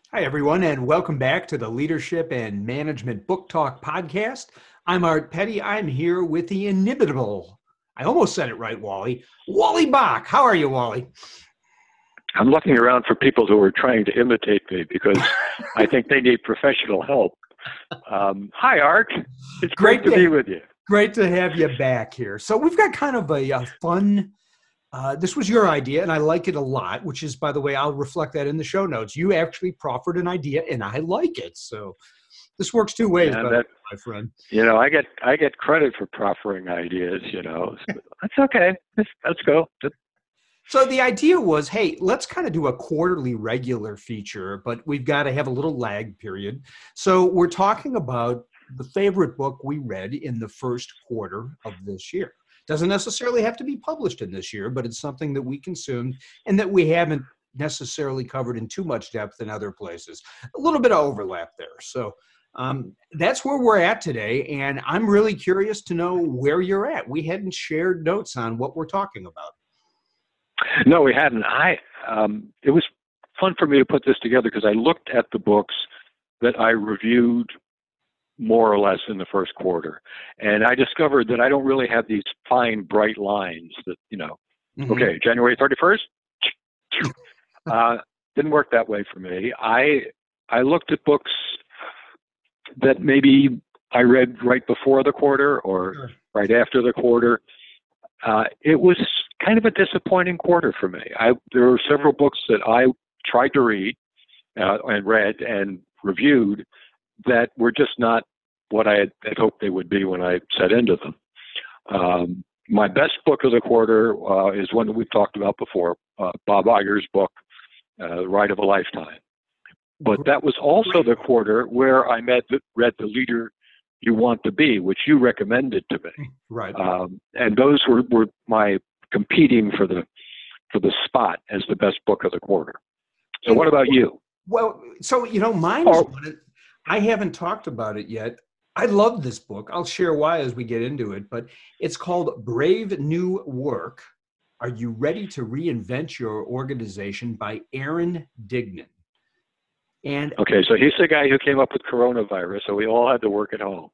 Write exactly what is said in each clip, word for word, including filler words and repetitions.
Hi, everyone, and welcome back to the Leadership and Management Book Talk podcast. I'm Art Petty. I'm here with the inimitable, I almost said it right, Wally, Wally Bach. How are you, Wally? I'm looking around for people who are trying to imitate me because I think they need professional help. Um, hi, Art. It's great, great to, to be with you. Great to have you back here. So we've got kind of a, a fun Uh, this was your idea, and I like it a lot, which is, by the way, I'll reflect that in the show notes. You actually proffered an idea, and I like it. So this works two ways, yeah, by that, my friend. You know, I get I get credit for proffering ideas, you know. So that's okay. Let's, let's go. So the idea was, hey, let's kind of do a quarterly regular feature, but we've got to have a little lag period. So we're talking about the favorite book we read in the first quarter of this year. Doesn't necessarily have to be published in this year, but it's something that we consumed and that we haven't necessarily covered in too much depth in other places. A little bit of overlap there. So um, that's where we're at today. And I'm really curious to know where you're at. We hadn't shared notes on what we're talking about. No, we hadn't. I um, it was fun for me to put this together because I looked at the books that I reviewed more or less in the first quarter. And I discovered that I don't really have these fine, bright lines that, you know, mm-hmm. okay, January thirty-first, uh, didn't work that way for me. I, I looked at books that maybe I read right before the quarter or sure. right after the quarter. Uh, it was kind of a disappointing quarter for me. I, there were several books that I tried to read uh, and read and reviewed that were just not what I had, had hoped they would be when I set into them. Um, my best book of the quarter uh, is one that we've talked about before, uh, Bob Iger's book, uh, The Ride of a Lifetime. But that was also the quarter where I met the, read The Leader You Want to Be, which you recommended to me. Right. Um, and those were, were my competing for the for the spot as the best book of the quarter. So what about you? Well, so, you know, mine is one. I haven't talked about it yet. I love this book. I'll share why as we get into it, but it's called Brave New Work. Are You Ready to Reinvent Your Organization by Aaron Dignan. And okay, so he's the guy who came up with coronavirus, so we all had to work at home.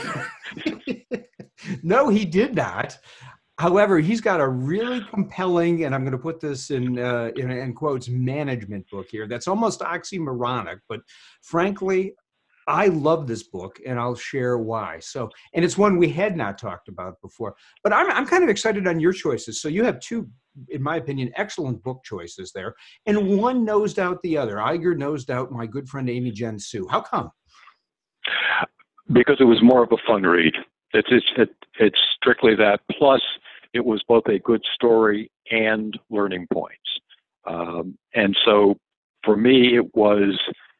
No, he did not. However, he's got a really compelling, and I'm going to put this in, uh, in, in quotes, management book here. That's almost oxymoronic, but frankly, I love this book, and I'll share why. So, and it's one we had not talked about before. But I'm I'm kind of excited on your choices. So you have two, in my opinion, excellent book choices there, and one nosed out the other. Iger nosed out my good friend Amy Jen Sue. How come? Because it was more of a fun read. It's it's it, it's strictly that. Plus, it was both a good story and learning points. Um, and so, for me, it was.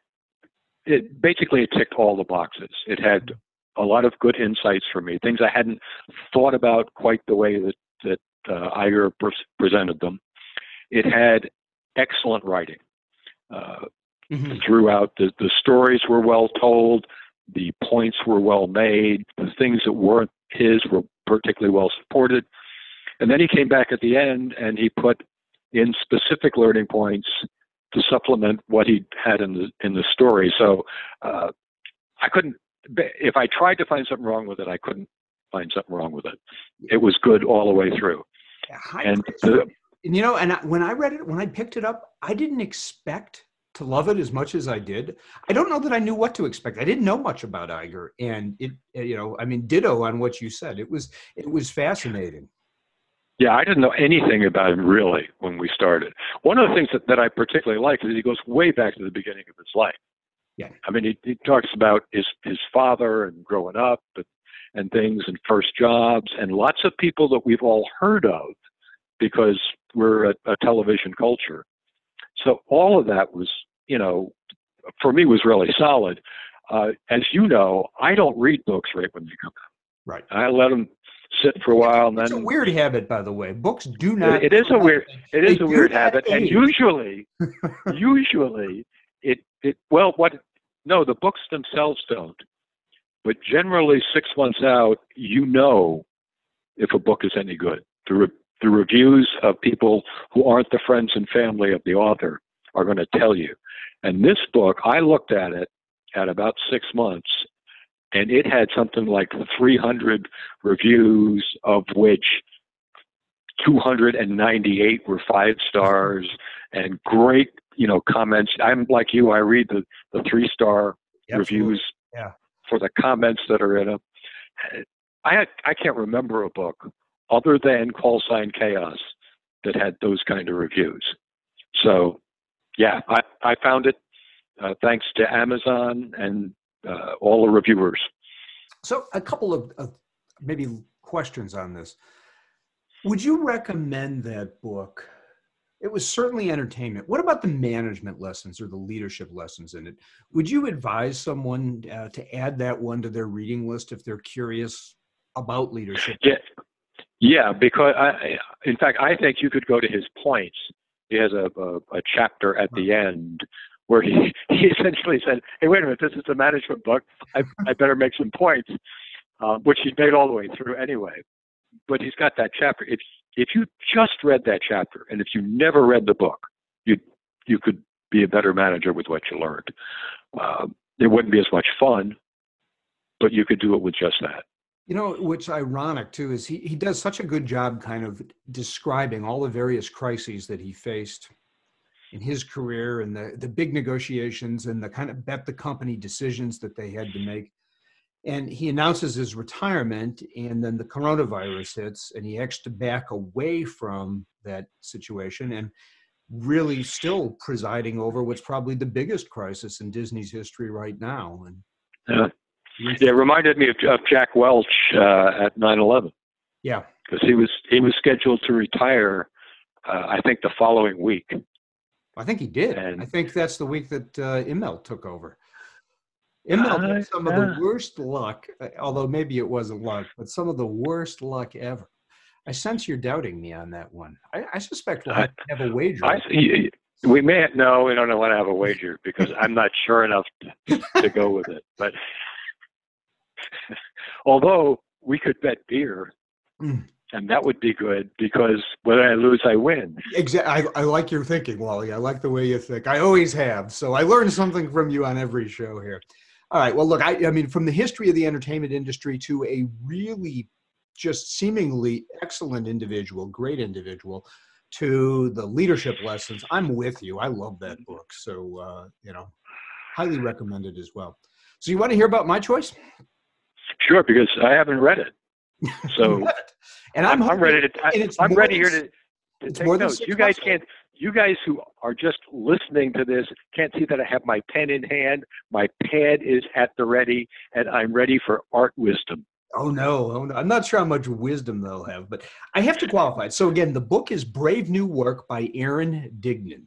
It basically it ticked all the boxes. It had a lot of good insights for me, things I hadn't thought about quite the way that that uh, Iger pre- presented them. It had excellent writing uh, mm-hmm. throughout. The the stories were well told, the points were well made, the things that weren't his were particularly well supported. And then he came back at the end and he put in specific learning points to supplement what he had in the in the story. So uh, I couldn't, if I tried to find something wrong with it, I couldn't find something wrong with it. It was good all the way through. Yeah, and, the, and you know, and I, when I read it, when I picked it up, I didn't expect to love it as much as I did. I don't know that I knew what to expect. I didn't know much about Iger, and it, you know, I mean, ditto on what you said. It was it was fascinating. Yeah, I didn't know anything about him really when we started. One of the things that, that I particularly like is he goes way back to the beginning of his life. Yeah, I mean, he, he talks about his his father and growing up and, and things and first jobs and lots of people that we've all heard of because we're a, a television culture. So all of that was, you know, for me was really solid. Uh, as you know, I don't read books right when they come out. Right. I let them sit for a while, and then it's a weird habit, by the way. Books do not. It, it is a weird. It is a weird habit, age. and usually, usually it it well, what? No, the books themselves don't. But generally, six months out, you know if a book is any good. The re, the reviews of people who aren't the friends and family of the author are going to tell you. And this book, I looked at it at about six months, and it had something like three hundred reviews, of which two hundred ninety-eight were five stars, and great, you know, comments. I'm like you, I read the, the three-star reviews yeah. for the comments that are in them. I, I can't remember a book other than Call Sign Chaos that had those kind of reviews. So, yeah, I, I found it uh, thanks to Amazon and uh, all the reviewers. So a couple of, of maybe questions on this. Would you recommend that book? It was certainly entertainment. What about the management lessons or the leadership lessons in it? Would you advise someone uh, to add that one to their reading list if they're curious about leadership? Yeah, yeah. Because I, in fact, I think you could go to his points. He has a, a, a chapter at the end where he, he essentially said, "Hey, wait a minute, this is a management book. I, I better make some points," uh, which he made all the way through anyway. But he's got that chapter. If if you just read that chapter, and if you never read the book, you you could be a better manager with what you learned. Um, it wouldn't be as much fun, but you could do it with just that. You know, what's ironic too is he he does such a good job kind of describing all the various crises that he faced in his career and the the big negotiations and the kind of bet the company decisions that they had to make. And he announces his retirement, and then the coronavirus hits, and he has to back away from that situation and really still presiding over what's probably the biggest crisis in Disney's history right now. And yeah, yeah it reminded me of, of Jack Welch uh, at nine eleven. Yeah, because he was he was scheduled to retire, uh, I think, the following week. I think he did. And I think that's the week that uh, Immelt took over. Immelt had some of the worst luck, although maybe it wasn't luck, but some of the worst luck ever. I sense you're doubting me on that one. I, I suspect we'll have to have a wager. I, we may have, no, we don't want to have a wager because I'm not sure enough to, to go with it. But although we could bet beer, mm. and that would be good because whether I lose, I win. Exactly. I, I like your thinking, Wally. I like the way you think. I always have. So I learn something from you on every show here. All right. Well, look, I, I mean, from the history of the entertainment industry to a really just seemingly excellent individual, great individual, to the leadership lessons, I'm with you. I love that book. So, uh, you know, highly recommended as well. So you want to hear about my choice? Sure, because I haven't read it. So, and I'm, I'm ready to, I, I'm ready here to, to take notes. You guys can't, you guys who are just listening to this can't see that I have my pen in hand. My pad is at the ready, and I'm ready for art wisdom. Oh no, oh no, I'm not sure how much wisdom they'll have, but I have to qualify it. So again, the book is Brave New Work by Aaron Dignan.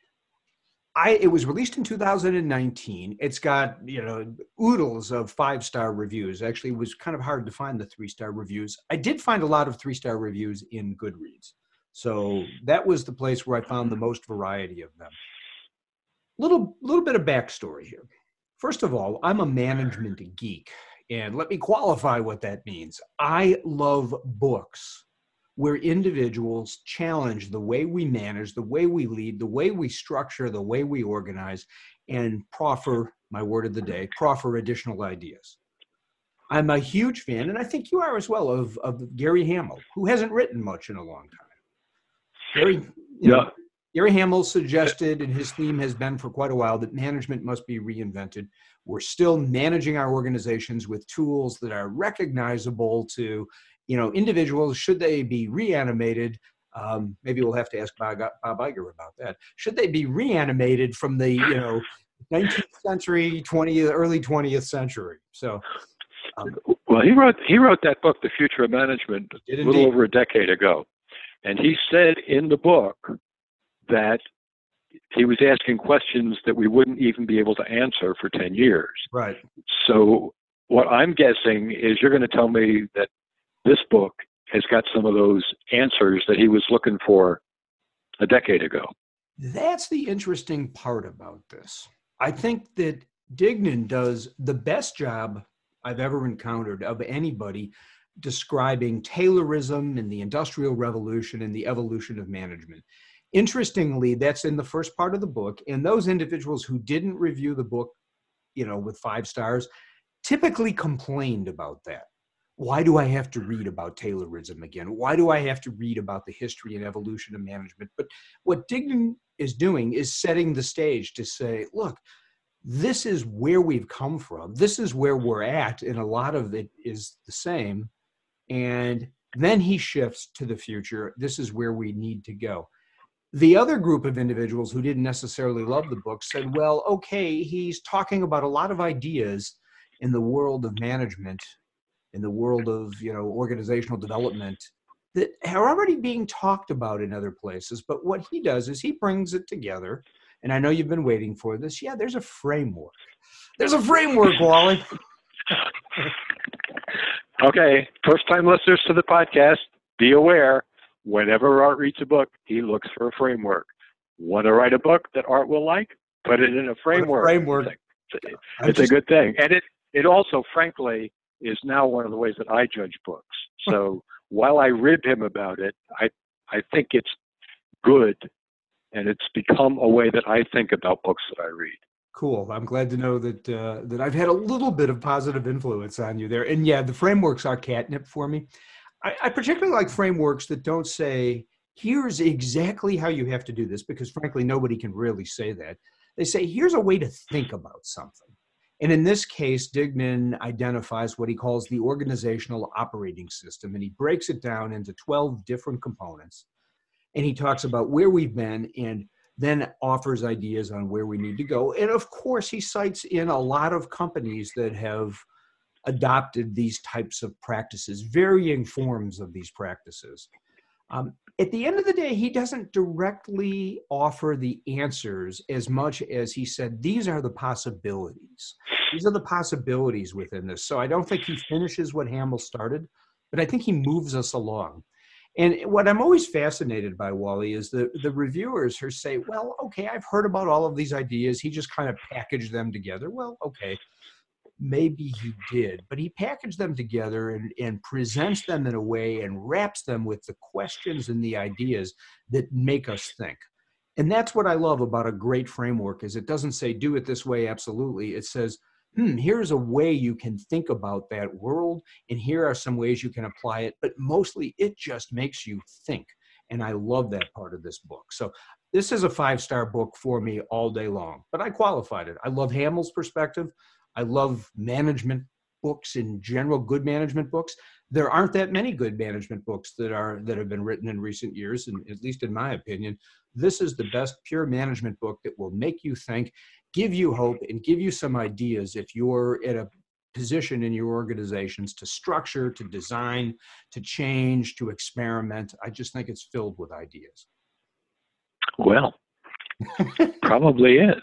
I, it was released in two thousand nineteen. It's got, you know, oodles of five-star reviews. Actually, it was kind of hard to find the three-star reviews. I did find a lot of three-star reviews in Goodreads. So that was the place where I found the most variety of them. Little, little bit of backstory here. First of all, I'm a management geek, and let me qualify what that means. I love books where individuals challenge the way we manage, the way we lead, the way we structure, the way we organize, and proffer, my word of the day, proffer additional ideas. I'm a huge fan, and I think you are as well, of, of Gary Hamel, who hasn't written much in a long time. Gary, you know, yeah. Gary Hamel suggested, and his theme has been for quite a while, that management must be reinvented. We're still managing our organizations with tools that are recognizable to, you know, individuals. Should they be reanimated? Um, maybe we'll have to ask Bob, Bob Iger about that. Should they be reanimated from the, you know, nineteenth century, twentieth, early twentieth century? So, um, well, he wrote he wrote that book, The Future of Management, a little indeed. over a decade ago. And he said in the book that he was asking questions that we wouldn't even be able to answer for ten years. Right. So what I'm guessing is you're going to tell me that this book has got some of those answers that he was looking for a decade ago. That's the interesting part about this. I think that Dignan does the best job I've ever encountered of anybody describing Taylorism and the Industrial Revolution and the evolution of management. interestingly, that's in the first part of the book. And those individuals who didn't review the book, you know, with five stars, typically complained about that. Why do I have to read about Taylorism again? Why do I have to read about the history and evolution of management? But what Dignan is doing is setting the stage to say, look, this is where we've come from. This is where we're at. And a lot of it is the same. And then he shifts to the future. This is where we need to go. The other group of individuals who didn't necessarily love the book said, well, okay, he's talking about a lot of ideas in the world of management, in the world of, you know, organizational development that are already being talked about in other places. But what he does is he brings it together. And I know you've been waiting for this. Yeah, there's a framework. There's a framework, Wally. Okay, first-time listeners to the podcast, be aware, whenever Art reads a book, he looks for a framework. Want to write a book that Art will like? Put it in a framework. A framework. It's, a, it's just, a good thing. And it, it also, frankly, is now one of the ways that I judge books. So while I rib him about it, I, I think it's good, and it's become a way that I think about books that I read. Cool. I'm glad to know that uh, that I've had a little bit of positive influence on you there. And yeah, the frameworks are catnip for me. I, I particularly like frameworks that don't say, here's exactly how you have to do this, because frankly, nobody can really say that. They say, here's a way to think about something. And in this case, Dignan identifies what he calls the organizational operating system, and he breaks it down into twelve different components. And he talks about where we've been and then offers ideas on where we need to go. And of course, he cites in a lot of companies that have adopted these types of practices, varying forms of these practices. Um, at the end of the day, he doesn't directly offer the answers as much as he said, these are the possibilities. These are the possibilities within this. So I don't think he finishes what Hamill started, but I think he moves us along. And what I'm always fascinated by, Wally, is the, the reviewers who say, well, okay, I've heard about all of these ideas. He just kind of packaged them together. Well, okay, maybe he did, but he packaged them together and, and presents them in a way and wraps them with the questions and the ideas that make us think. And that's what I love about a great framework, is it doesn't say do it this way, absolutely. It says, hmm, here's a way you can think about that world, and here are some ways you can apply it, but mostly it just makes you think. And I love that part of this book. So this is a five-star book for me all day long, but I qualified it. I love Hamill's perspective. I love management books in general, good management books. There aren't that many good management books that are that have been written in recent years, and at least in my opinion, this is the best pure management book that will make you think, give you hope, and give you some ideas if you're at a position in your organizations to structure, to design, to change, to experiment. I just think it's filled with ideas. Well, probably is.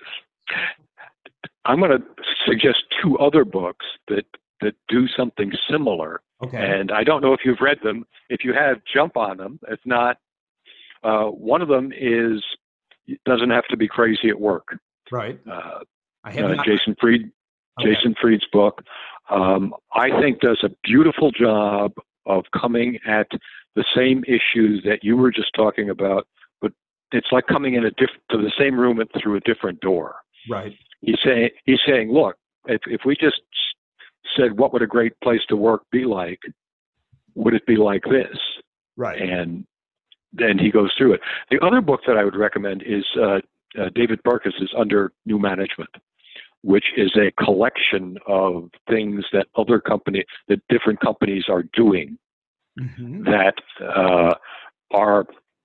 I'm going to suggest two other books that, that do something similar. Okay. And I don't know if you've read them. If you have, jump on them. If not, uh, one of them is It Doesn't Have to Be Crazy at Work. Right. Uh, I have uh, not... Jason Fried, okay. Jason Fried's book, um, I think does a beautiful job of coming at the same issues that you were just talking about, but it's like coming in a diff- to the same room and through a different door. Right. He's saying, he's saying, look, if, if we just said, what would a great place to work be like? Would it be like this? Right. And then he goes through it. The other book that I would recommend is uh, uh, David Burkus' Under New Management, which is a collection of things that other company, that different companies are doing mm-hmm. that uh, are,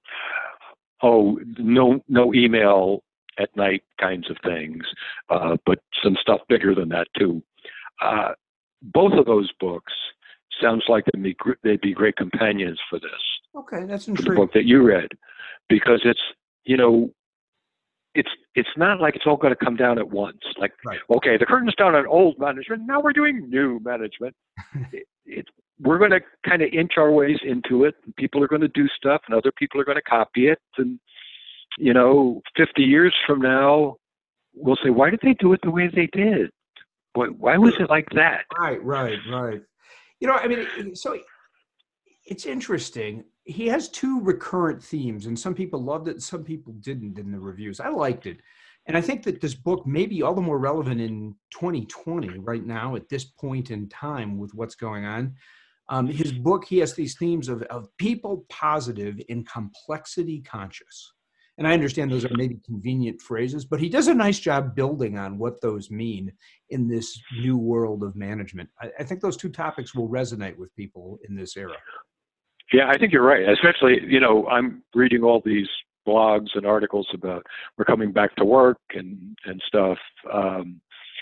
oh, no, no email at night kinds of things, uh, but some stuff bigger than that too. Uh, both of those books sounds like they'd be, they'd be great companions for this. Okay, that's for intriguing. the book that you read, because it's, you know, it's it's not like it's all going to come down at once. Like, right. okay, the curtain's down on old management. Now we're doing new management. it, it, we're going to kind of inch our ways into it. And people are going to do stuff, and other people are going to copy it. And you know, fifty years from now, we'll say, why did they do it the way they did? Why, why was it like that? Right, right, right. You know, I mean, so it's interesting. he has two recurrent themes, and some people loved it, some people didn't in the reviews. I liked it. And I think that this book may be all the more relevant in twenty twenty, right now, at this point in time with what's going on. Um, his book, he has these themes of, of people positive and complexity conscious. And I understand those are maybe convenient phrases, but he does a nice job building on what those mean in this new world of management. I, I think those two topics will resonate with people in this era. Yeah, I think you're right. Especially, you know, I'm reading all these blogs and articles about we're coming back to work and, and stuff. Um,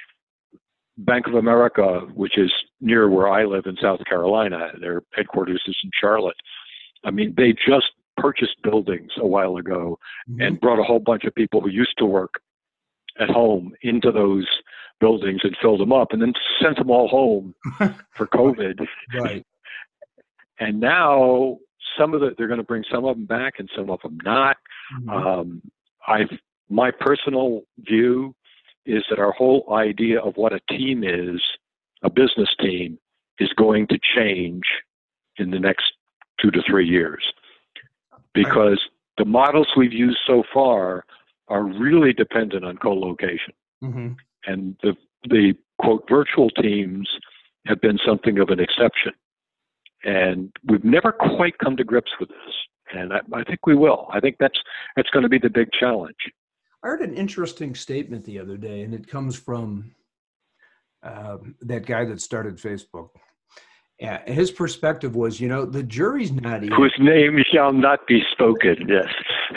Bank of America, which is near where I live in South Carolina, their headquarters is in Charlotte. I mean, they just purchased buildings a while ago mm-hmm. and brought a whole bunch of people who used to work at home into those buildings and filled them up and then sent them all home for COVID. Right. And now some of the, they're going to bring some of them back and some of them not. Mm-hmm. Um, I've, my personal view is that our whole idea of what a team is, a business team, is going to change in the next two to three years. Because the models we've used so far are really dependent on co-location. Mm-hmm. And the, the, quote, virtual teams have been something of an exception. And we've never quite come to grips with this. And I, I think we will. I think that's that's going to be the big challenge. I heard an interesting statement the other day, and it comes from uh, that guy that started Facebook. Yeah, his perspective was, you know, the jury's not in. Whose name shall not be spoken, yes.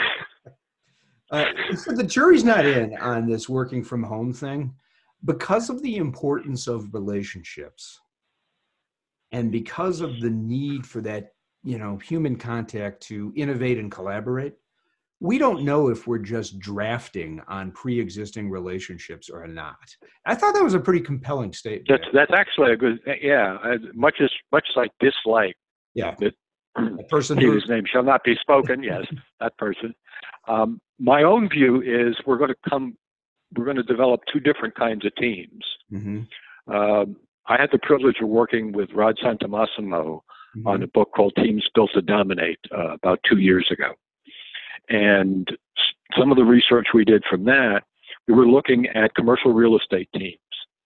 uh, so the jury's not in on this working from home thing because of the importance of relationships and because of the need for that, you know, human contact to innovate and collaborate. We don't know if we're just drafting on pre-existing relationships or not. I thought that was a pretty compelling statement. That's that's actually a good, yeah. As much as much as I dislike, yeah, that the person he whose name shall not be spoken. Yes, that person. Um, my own view is we're going to come, we're going to develop two different kinds of teams. Mm-hmm. Um, I had the privilege of working with Rod Santomassimo mm-hmm. on a book called Teams Built to Dominate uh, about two years ago. And some of the research we did from that, we were looking at commercial real estate teams.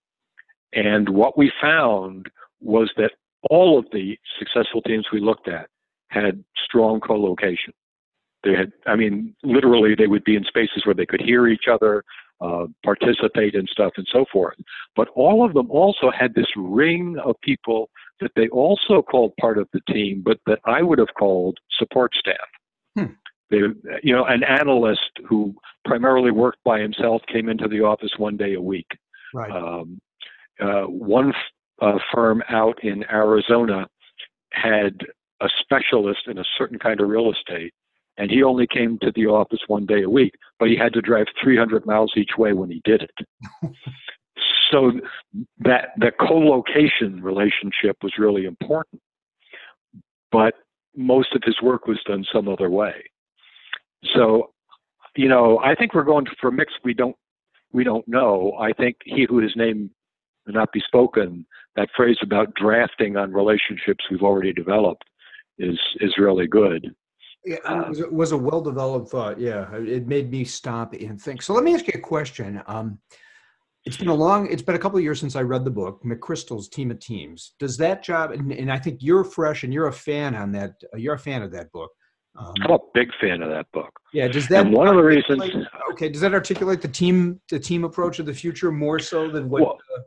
And what we found was that all of the successful teams we looked at had strong co-location. They had, I mean, literally they would be in spaces where they could hear each other, uh, participate in stuff and so forth. But all of them also had this ring of people that they also called part of the team, but that I would have called support staff. Hmm. They, you know, an analyst who primarily worked by himself came into the office one day a week. Right. Um, uh, one uh, firm out in Arizona had a specialist in a certain kind of real estate, and he only came to the office one day a week, but he had to drive three hundred miles each way when he did it. So that the co-location relationship was really important, but most of his work was done some other way. So, you know, I think we're going for a mix we don't we don't know. I think he who his name may not be spoken, that phrase about drafting on relationships we've already developed is is really good. Yeah, it was, it was a well-developed thought. Yeah, it made me stop and think. So let me ask you a question. Um, it's been a long, it's been a couple of years since I read the book, McChrystal's Team of Teams. Does that job, and, and I think you're fresh and you're a fan on that, you're a fan of that book. Um, I'm a big fan of that book. Yeah, does that and one of the reasons? Okay, does that articulate the team, the team approach of the future more so than what? Well, uh,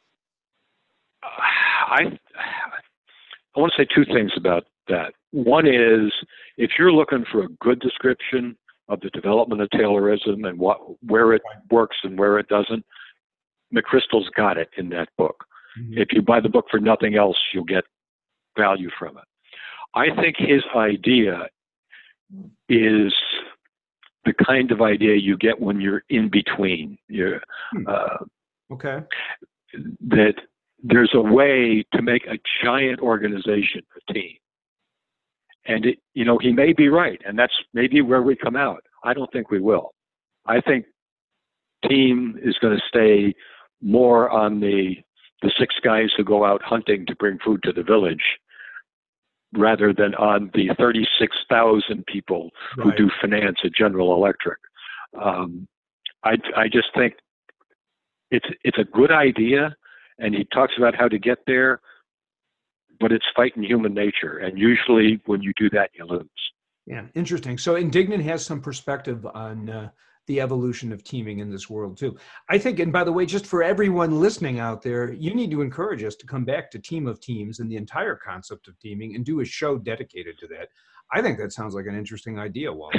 I I want to say two things about that. One is if you're looking for a good description of the development of Taylorism and what where it works and where it doesn't, McChrystal's got it in that book. Mm-hmm. If you buy the book for nothing else, you'll get value from it. I think his idea is the kind of idea you get when you're in between. You're, uh, okay. That there's a way to make a giant organization a team. And, it, you know, he may be right, and that's maybe where we come out. I don't think we will. I think team is going to stay more on the the six guys who go out hunting to bring food to the village rather than on the thirty-six thousand people who Right. do finance at General Electric. Um, I, I just think it's it's a good idea, and he talks about how to get there, but it's fighting human nature, and usually when you do that, you lose. Yeah, interesting. So Indignant has some perspective on uh, the evolution of teaming in this world too. I think, and by the way, just for everyone listening out there, you need to encourage us to come back to Team of Teams and the entire concept of teaming and do a show dedicated to that. I think that sounds like an interesting idea, Wally.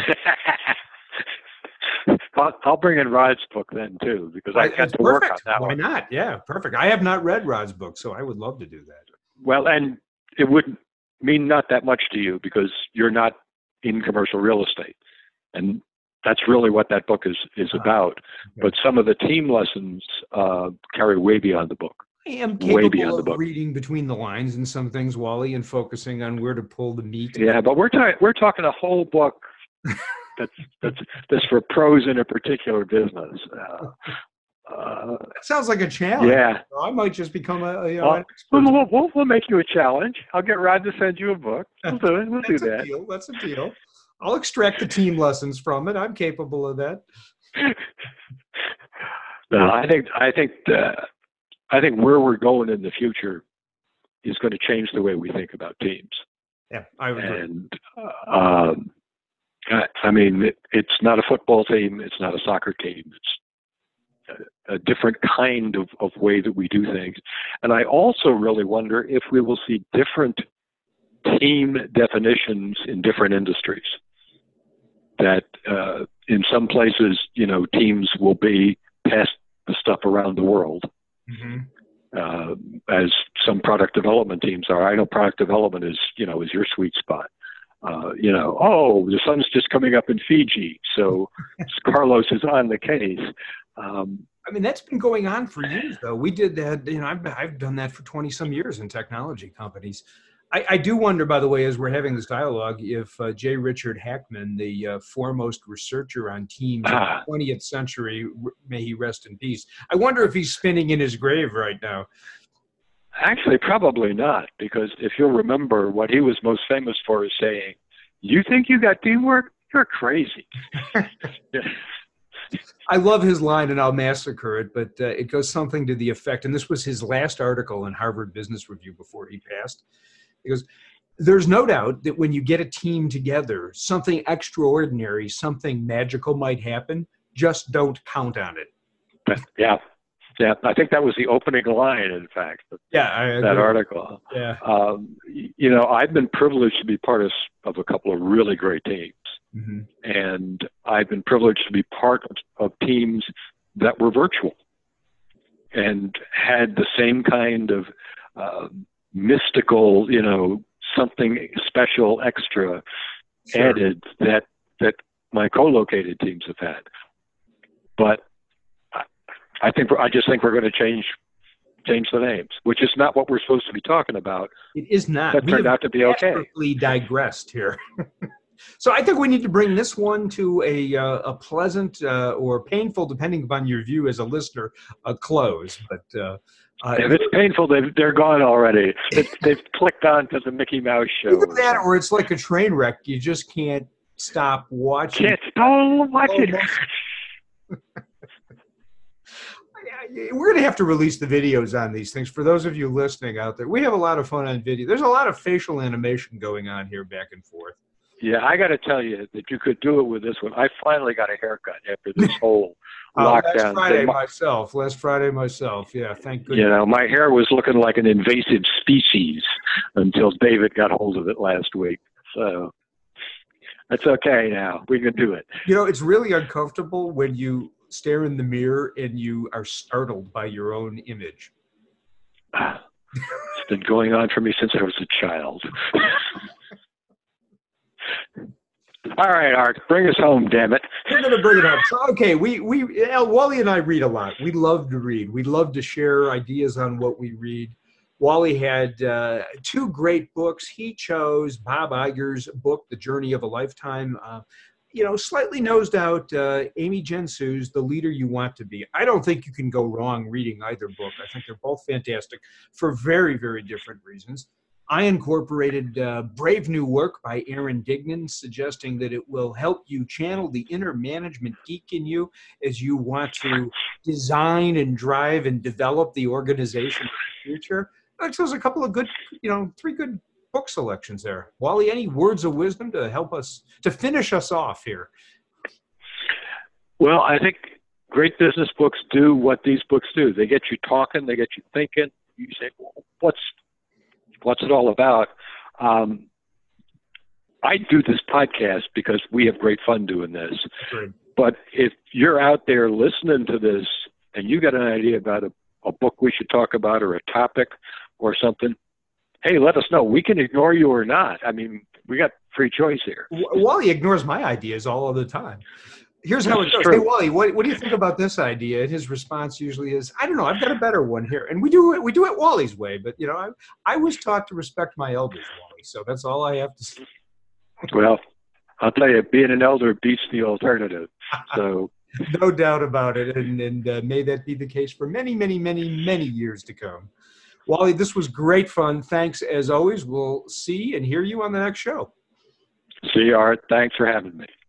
I'll, I'll bring in Rod's book then too, because I got to work on that Why one. Why not? Yeah, perfect. I have not read Rod's book, so I would love to do that. Well, and it would mean not that much to you because you're not in commercial real estate. And that's really what that book is, is about. Okay. But some of the team lessons uh, carry way beyond the book. I am Way beyond capable the of book. reading between the lines in some things, Wally, and focusing on where to pull the meat. Yeah, but we're, ta- we're talking a whole book that's, that's, that's for pros in a particular business. Uh, uh, That sounds like a challenge. yeah. I might just become a, a, you know, Well, an expert. we'll, we'll, we'll make you a challenge. I'll get Rod to send you a book. We'll do it. We'll do That's a that. deal. That's a deal. I'll extract the team lessons from it. I'm capable of that. No, I think I think uh, I think where we're going in the future is going to change the way we think about teams. Yeah, I would agree. And uh, um, I, I mean, it, it's not a football team. It's not a soccer team. It's a, a different kind of, of way that we do things. And I also really wonder if we will see different team definitions in different industries. That uh, in some places, you know, teams will be past the stuff around the world, Mm-hmm. uh, as some product development teams are. I know product development is, you know, is your sweet spot. Uh, you know, oh, the sun's just coming up in Fiji, so Carlos is on the case. Um, I mean, that's been going on for years, though. We did that, you know, I've, I've done that for twenty some years in technology companies. I, I do wonder, by the way, as we're having this dialogue, if uh, J. Richard Hackman, the uh, foremost researcher on teams of ah, the twentieth century, r- may he rest in peace, I wonder if he's spinning in his grave right now. Actually, probably not, because if you'll remember, what he was most famous for is saying, "You think you got teamwork? You're crazy." I love his line, and I'll massacre it, but uh, it goes something to the effect, and this was his last article in Harvard Business Review before he passed. He goes, there's no doubt that when you get a team together, something extraordinary, something magical might happen. Just don't count on it. yeah, yeah. I think that was the opening line, in fact, of Yeah, I agree. that article. Yeah. Um, you know, I've been privileged to be part of, of a couple of really great teams. Mm-hmm. And I've been privileged to be part of, of teams that were virtual and had the same kind of uh, mystical, you know, something special extra Sure. added that that my co-located teams have had. But I, I think I just think we're going to change change the names, which is not what we're supposed to be talking about. It is not. That We turned have out to be okay. masterfully digressed here. So I think we need to bring this one to a uh, a pleasant uh, or painful, depending upon your view as a listener, a close. But uh, uh, If it's painful, they've, they're gone already. They've, they've clicked on to the Mickey Mouse show. either that, or it's like a train wreck. You just can't stop watching. Can't don't watch it. We're going to have to release the videos on these things. For those of you listening out there, we have a lot of fun on video. There's a lot of facial animation going on here back and forth. Yeah, I got to tell you that you could do it with this one. I finally got a haircut after this whole Uh, lockdown last Friday thing. myself. Last Friday myself. Yeah, thank goodness. You know, my hair was looking like an invasive species until David got hold of it last week. So that's okay now. We can do it. You know, it's really uncomfortable when you stare in the mirror and you are startled by your own image. It's been going on for me since I was a child. All right, Art, bring us home, damn it. We're going to bring it up. So, okay, we, we, Al, Wally and I read a lot. We love to read. We love to share ideas on what we read. Wally had uh, two great books. He chose Bob Iger's book, The Journey of a Lifetime. Uh, you know, slightly nosed out uh, Amy Gensu's The Leader You Want to Be. I don't think you can go wrong reading either book. I think they're both fantastic for very, very different reasons. I incorporated uh, Brave New Work by Aaron Dignan, suggesting that it will help you channel the inner management geek in you as you want to design and drive and develop the organization of the future. So there's a couple of good, you know, three good book selections there. Wally, any words of wisdom to help us, to finish us off here? Well, I think great business books do what these books do. They get you talking, they get you thinking. You say, well, what's what's it all about? Um, I do this podcast because we have great fun doing this. Great. But if you're out there listening to this and you got an idea about a, a book we should talk about or a topic or something, hey, let us know. We can ignore you or not. I mean, we got free choice here. Wally ignores my ideas all of the time. Here's how it goes. Hey, Wally, what, what do you think about this idea? And his response usually is, I don't know, I've got a better one here. And we do it, we do it Wally's way. But, you know, I, I was taught to respect my elders, Wally. So that's all I have to say. Well, I'll tell you, being an elder beats the alternative. So no doubt about it. And, and uh, may that be the case for many, many, many, many years to come. Wally, this was great fun. Thanks, as always. We'll see and hear you on the next show. See you, Art. Thanks for having me.